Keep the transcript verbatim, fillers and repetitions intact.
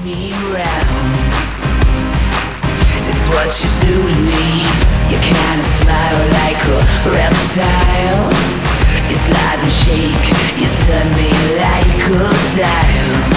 me round. It's what you do to me. You kinda smile like a reptile. You slide and shake, you turn me like a dial.